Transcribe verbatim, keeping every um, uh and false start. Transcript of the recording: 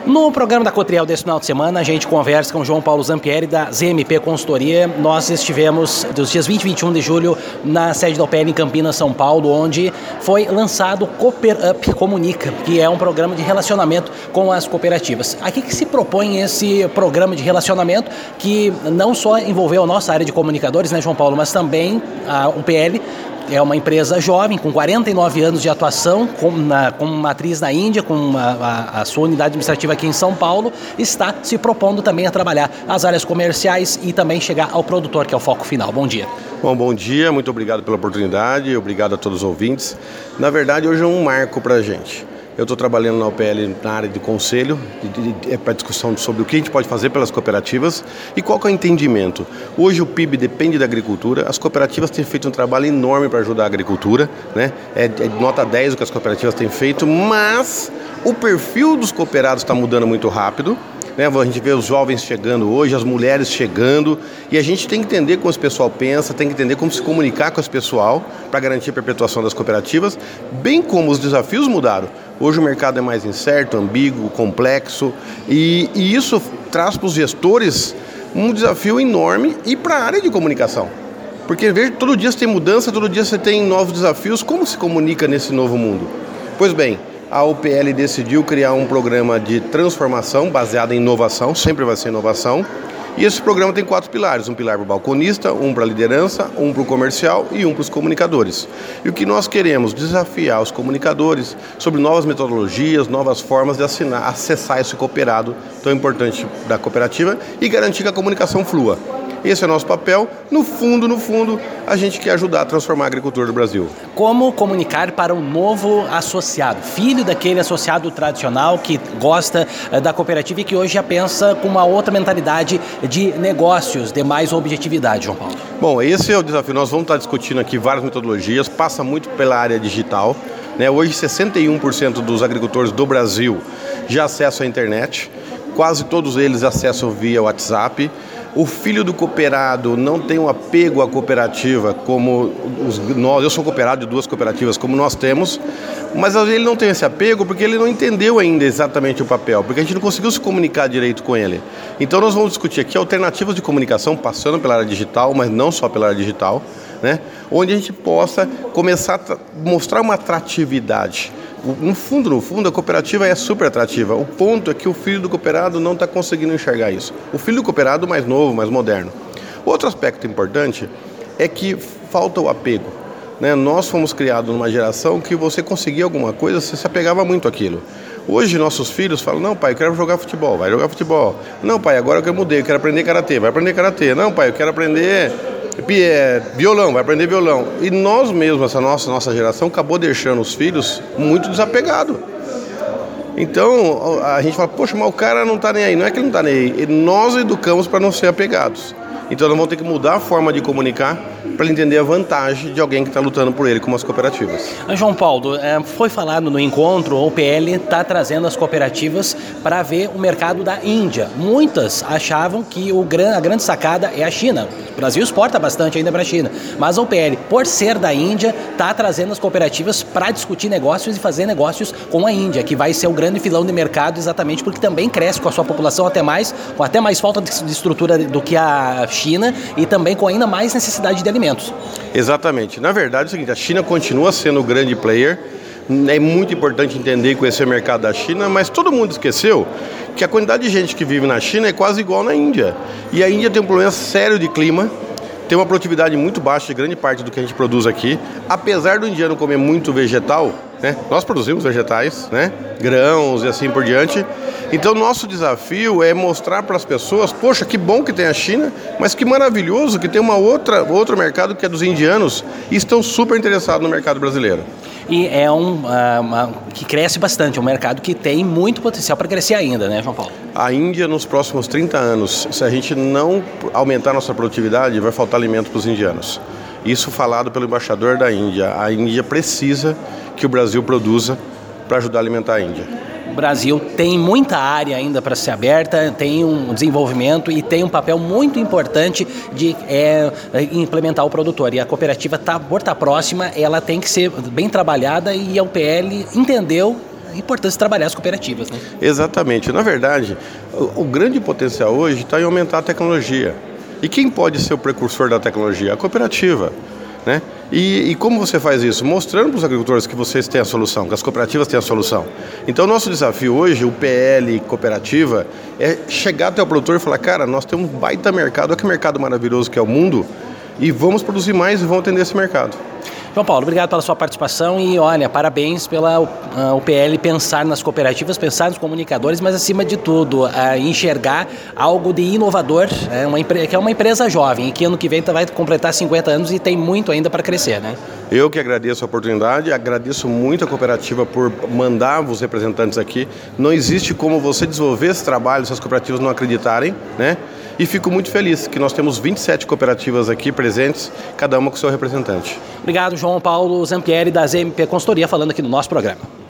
No programa da Cotriel desse final de semana, a gente conversa com o João Paulo Zampieri, da Z M P Consultoria. Nós estivemos dos dias vinte e vinte e um de julho na sede da O P L em Campinas, São Paulo, onde foi lançado o Cooper Up Comunica, que é um programa de relacionamento com as cooperativas. Aqui que se propõe esse programa de relacionamento que não só envolveu a nossa área de comunicadores, né, João Paulo, mas também a O P L. É uma empresa jovem, com quarenta e nove anos de atuação, com, na, com matriz na Índia, com a, a, a sua unidade administrativa aqui em São Paulo, está se propondo também a trabalhar as áreas comerciais e também chegar ao produtor, que é o foco final. Bom dia. Bom, bom dia, muito obrigado pela oportunidade, obrigado a todos os ouvintes. Na verdade, hoje é um marco para a gente. Eu estou trabalhando na O P L na área de conselho, é para discussão sobre o que a gente pode fazer pelas cooperativas e qual que é o entendimento. Hoje o P I B depende da agricultura, as cooperativas têm feito um trabalho enorme para ajudar a agricultura, né? É, é nota dez o que as cooperativas têm feito, mas o perfil dos cooperados está mudando muito rápido. Né? A gente vê os jovens chegando hoje, as mulheres chegando, e a gente tem que entender como esse pessoal pensa, tem que entender como se comunicar com esse pessoal para garantir a perpetuação das cooperativas, bem como os desafios mudaram. Hoje o mercado é mais incerto, ambíguo, complexo, e, e isso traz para os gestores um desafio enorme e para a área de comunicação. Porque veja, todo dia você tem mudança, todo dia você tem novos desafios, como se comunica nesse novo mundo? Pois bem, a O P L decidiu criar um programa de transformação baseado em inovação, sempre vai ser inovação. E esse programa tem quatro pilares, um pilar para o balconista, um para a liderança, um para o comercial e um para os comunicadores. E o que nós queremos? Desafiar os comunicadores sobre novas metodologias, novas formas de assinar, acessar esse cooperado tão importante da cooperativa e garantir que a comunicação flua. Esse é o nosso papel. No fundo, no fundo, a gente quer ajudar a transformar a agricultura do Brasil. Como comunicar para um novo associado, filho daquele associado tradicional que gosta da cooperativa e que hoje já pensa com uma outra mentalidade de negócios, de mais objetividade, João Paulo? Bom, esse é o desafio. Nós vamos estar discutindo aqui várias metodologias, passa muito pela área digital. Né? Hoje, sessenta e um por cento dos agricultores do Brasil já acessam a internet, quase todos eles acessam via WhatsApp. O filho do cooperado não tem um apego à cooperativa como os, nós, eu sou cooperado de duas cooperativas como nós temos, mas às vezes ele não tem esse apego porque ele não entendeu ainda exatamente o papel, porque a gente não conseguiu se comunicar direito com ele. Então nós vamos discutir aqui alternativas de comunicação passando pela área digital, mas não só pela área digital, né? Onde a gente possa começar a mostrar uma atratividade. No fundo, no fundo, a cooperativa é super atrativa. O ponto é que o filho do cooperado não está conseguindo enxergar isso. O filho do cooperado mais novo, mais moderno. Outro aspecto importante é que falta o apego. Né? Nós fomos criados numa geração que você conseguia alguma coisa, você se apegava muito àquilo. Hoje nossos filhos falam, não pai, eu quero jogar futebol, vai jogar futebol. Não pai, agora eu mudei, eu quero aprender karatê, vai aprender karatê. Não pai, eu quero aprender violão, vai aprender violão. E nós mesmos, essa nossa, nossa geração, acabou deixando os filhos muito desapegados. Então a gente fala, poxa, mas o cara não está nem aí. Não é que ele não está nem aí, nós educamos para não ser apegados. Então nós vamos ter que mudar a forma de comunicar para ele entender a vantagem de alguém que está lutando por ele, como as cooperativas. João Paulo, foi falado no encontro, o O P L está trazendo as cooperativas para ver o mercado da Índia. Muitas achavam que o, a grande sacada é a China. O Brasil exporta bastante ainda para a China, mas a O P L, por ser da Índia, está trazendo as cooperativas para discutir negócios e fazer negócios com a Índia, que vai ser o grande filão de mercado exatamente porque também cresce com a sua população até mais, com até mais falta de estrutura do que a China e também com ainda mais necessidade de alimentos. Exatamente. Na verdade é o seguinte, a China continua sendo o grande player. É muito importante entender e conhecer o mercado da China, mas todo mundo esqueceu que a quantidade de gente que vive na China é quase igual na Índia. E a Índia tem um problema sério de clima, tem uma produtividade muito baixa de grande parte do que a gente produz aqui. Apesar do indiano comer muito vegetal, né, nós produzimos vegetais, né, grãos e assim por diante. Então nosso desafio é mostrar para as pessoas, poxa, que bom que tem a China, mas que maravilhoso que tem uma outra, outro mercado que é dos indianos e estão super interessados no mercado brasileiro. E é um uh, uma, que cresce bastante, um mercado que tem muito potencial para crescer ainda, né, João Paulo? A Índia, nos próximos trinta anos, se a gente não aumentar nossa produtividade, vai faltar alimento para os indianos. Isso falado pelo embaixador da Índia. A Índia precisa que o Brasil produza para ajudar a alimentar a Índia. O Brasil tem muita área ainda para ser aberta, tem um desenvolvimento e tem um papel muito importante de é, implementar o produtor. E a cooperativa, tá, por estar próxima, ela tem que ser bem trabalhada e a U P L entendeu a importância de trabalhar as cooperativas, né? Exatamente. Na verdade, o, o grande potencial hoje está em aumentar a tecnologia. E quem pode ser o precursor da tecnologia? A cooperativa, né? E, e como você faz isso? Mostrando para os agricultores que vocês têm a solução, que as cooperativas têm a solução. Então, nosso desafio hoje, o P L Cooperativa, é chegar até o produtor e falar, cara, nós temos um baita mercado, olha que mercado maravilhoso que é o mundo, e vamos produzir mais e vamos atender esse mercado. João Paulo, obrigado pela sua participação e, olha, parabéns pela uh, o P L pensar nas cooperativas, pensar nos comunicadores, mas, acima de tudo, uh, enxergar algo de inovador, é uma, que é uma empresa jovem e que ano que vem vai completar cinquenta anos e tem muito ainda para crescer, né? Eu que agradeço a oportunidade, agradeço muito a cooperativa por mandar os representantes aqui. Não existe como você desenvolver esse trabalho se as cooperativas não acreditarem, né? E fico muito feliz que nós temos vinte e sete cooperativas aqui presentes, cada uma com seu representante. Obrigado, João Paulo Zampieri, da Z M P Consultoria, falando aqui no nosso programa.